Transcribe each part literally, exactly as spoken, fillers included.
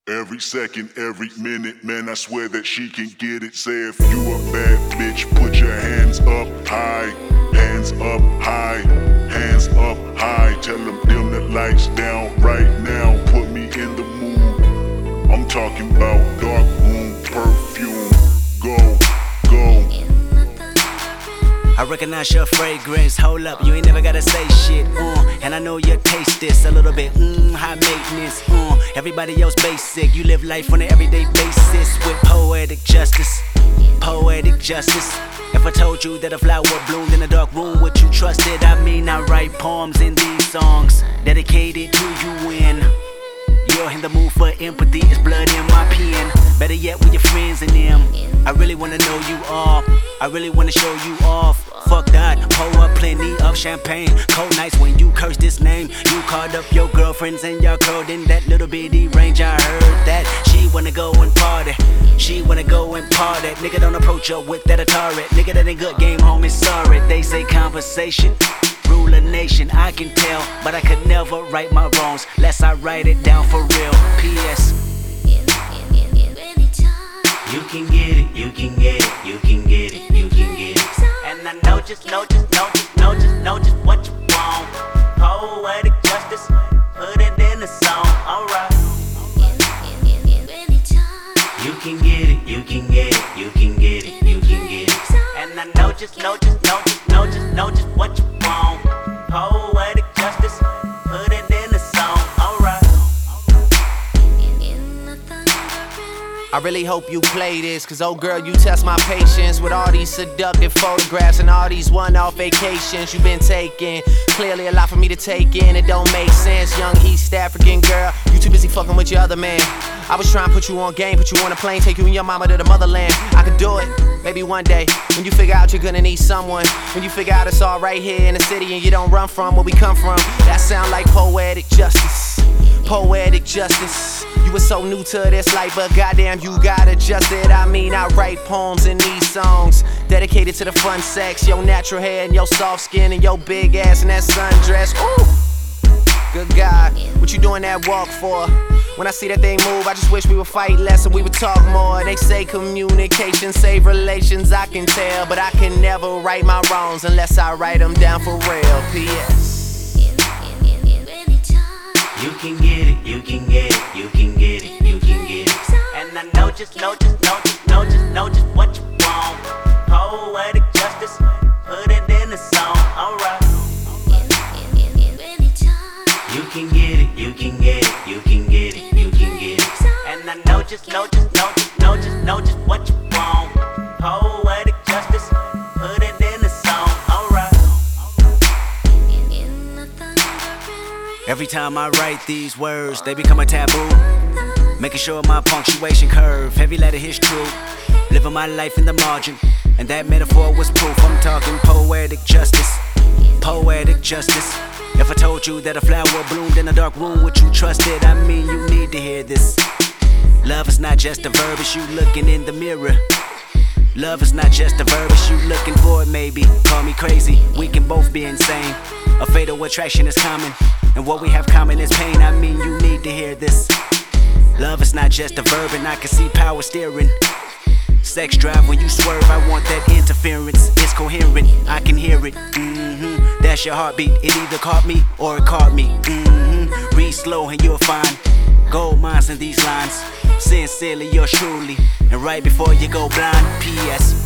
Every second, every minute, man, I swear that she can get it. Say if you a bad bitch, put your hands up high. Hands up high, hands up high. Tell them dim the lights down right now. Put me in the mood. I'm talking about dark room perfume. Go, go. I recognize your fragrance, hold up, you ain't never gotta say shit, uh And I know you taste this a little bit, mmm, high maintenance, uh Everybody else basic, you live life on an everyday basis with poetic justice, poetic justice. If I told you that a flower bloomed in a dark room, would you trust it? I mean, I write poems in these songs dedicated to you when you're in the mood for empathy, it's blood in my pen. Better yet with your friends and them. I really wanna know you all, I really wanna show you off. Fuck that, pour up plenty of champagne. Cold nights when you curse this name. You called up your girlfriends and y'all curled in that little bitty range. I heard that she wanna go and party, she wanna go and party. Nigga don't approach her with that Atari. Nigga that ain't good game, homie, sorry. They say conversation rule a nation, I can tell, but I could never right my wrongs lest I write it down for real. P S You can get it, you can get it, you can get it, you can get it. And I know just, know just, know just, know just, know just what you want. Poetic justice, put it in the song, alright. You can get it, you can get it, you can get it, you can get it. And I know just, know just, know just, know just, know just what you want. Poetic justice, put it in the song, alright. I really hope you play this, cause oh girl, you test my patience with all these seductive photographs and all these one-off vacations you've been taking. Clearly a lot for me to take in, it don't make sense. Young East African girl, you too busy fucking with your other man. I was trying to put you on game, put you on a plane, take you and your mama to the motherland. I could do it, maybe one day, when you figure out you're gonna need someone. When you figure out it's all right here in the city and you don't run from where we come from. That sound like poetic justice, poetic justice. You were so new to this life, but goddamn you got adjusted. I mean, I write poems in these songs dedicated to the fun sex, your natural hair and your soft skin and your big ass and that sundress. Ooh, good God, what you doing that walk for? When I see that they move, I just wish we would fight less and we would talk more. They say communication save relations, I can tell, but I can never right my wrongs unless I write them down for real. P S You can get it, you can get it, you can get it, you can get it. And I know just, know just, know just, know just, know just what you want. Poetic justice, put it in the song, alright. You can get it, you can get it, you can get it, you can get it. And I know just, know just, know just, know just, know just what you want. Poetic justice, put it in the song, alright. Every time I write these words, they become a taboo. Making sure my punctuation curve, heavy letter hits true. Living my life in the margin, and that metaphor was proof. I'm talking poetic justice, poetic justice. If I told you that a flower bloomed in a dark room, would you trust it? I mean, you need to hear this. Love is not just a verb, it's you looking in the mirror. Love is not just a verb, it's you looking for it maybe. Call me crazy, we can both be insane. A fatal attraction is common, and what we have common is pain. I mean, you need to hear this. Love is not just a verb, and I can see power steering. Sex drive when you swerve, I want that interference. It's coherent, I can hear it. Mm-hmm. That's your heartbeat, it either caught me or it caught me. Mm-hmm. Read slow and you'll find gold mines in these lines. Sincerely, yours truly, and right before you go blind. P S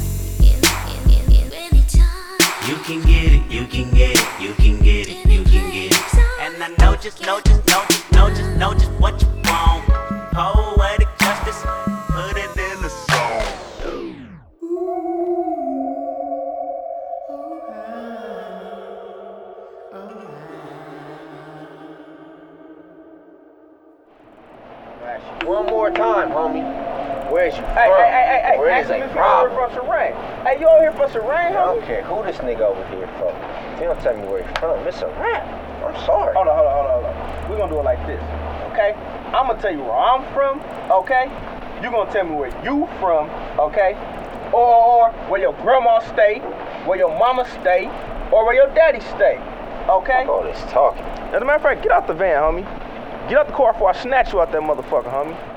You can get it, you can get it, you can get it, you can get it. And I know just, know just, know just, know just, know just what you want. Poetic justice, put it in the song. one more time, homie. Where's you from? Hey, hey, hey, hey, Where ask is him a if you over here problem? from Serene. Hey, you over here from Serene, I homie? don't care who this nigga over here from. If you don't tell me where you're from, it's a rap. I'm sorry. Hold on, hold on, hold on, hold on. We're gonna do it like this, okay? I'm gonna tell you where I'm from, okay? You gonna tell me where you from, okay? Or, or where your grandma stay, where your mama stay, or where your daddy stay, okay? All this talking. As a matter of fact, get out the van, homie. Get out the car before I snatch you out that motherfucker, homie.